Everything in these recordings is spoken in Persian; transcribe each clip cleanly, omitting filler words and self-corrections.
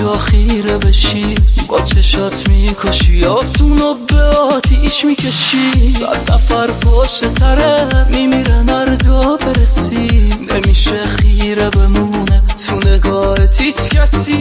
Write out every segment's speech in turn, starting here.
تا خیره بشی، با چشات میکشی، آسونو به آتیش میکشی. 100 نفر پشت سرت میمیرن هر جا برسی، نمیشه خیره بمونه تو نگاهت هیچ کسی.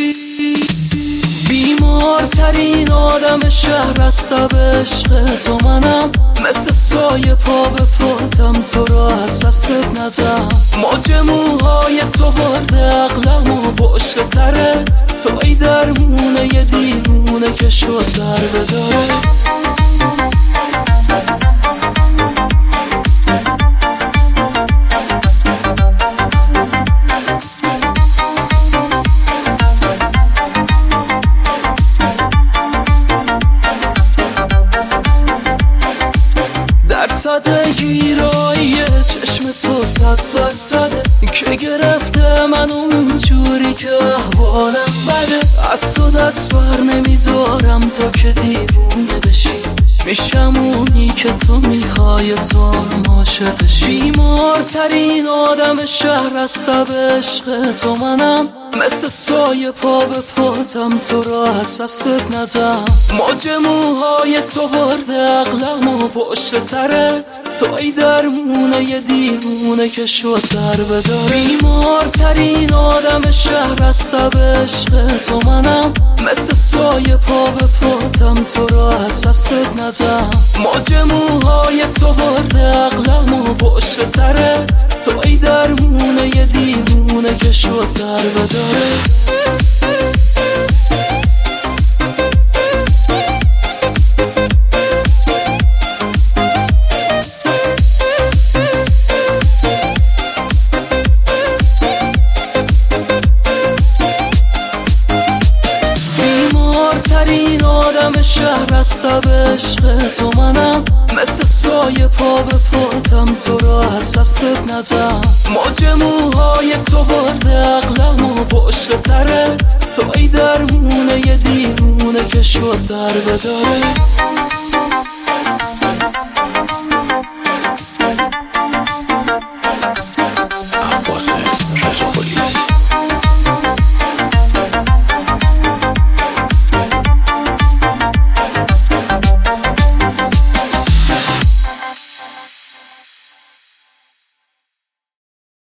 بیمارترین آدم شهر از سب عشق تو منم، مثل سایه پا به پاتم، تو را از دستت ندم. موج موهای تو برده عقلم و پشت سرت، توی درمونه یه دیوونه که شد در بدارت. درصد گیرایی چشم تو 100 زده که گرفته من اونجوری که احوالم بده. از تو دست بر نمیدارم تا که دیوونه بشی، میشم اونی که تو میخوای، تو هم عاشقشی. بیمارترین آدم شهر از سب عشق تو منم، مثل سایه پا به پاتم، تو را از دستت ندم. موج موهای تو برده عقلم و پشت سرت، توی درمونه یه دیوونه که شد در بدارت. بیمارترین آدم شهر از سب عشق تو منم، مثل سایه پا به پاتم، تو را از دستت ندم. موج موهای تو برده عقلم و پشت سرت، توی درمونه یه دیوونه که شد در بدارت. بیمارترین آدم شهر از سب عشق تو منم، مثل سایه پا به پاتم، تو را از دستت ندم. موج موهای تو برده عقلم و پشت سرت، توی درمونه یه دیوونه که شد در بدارت.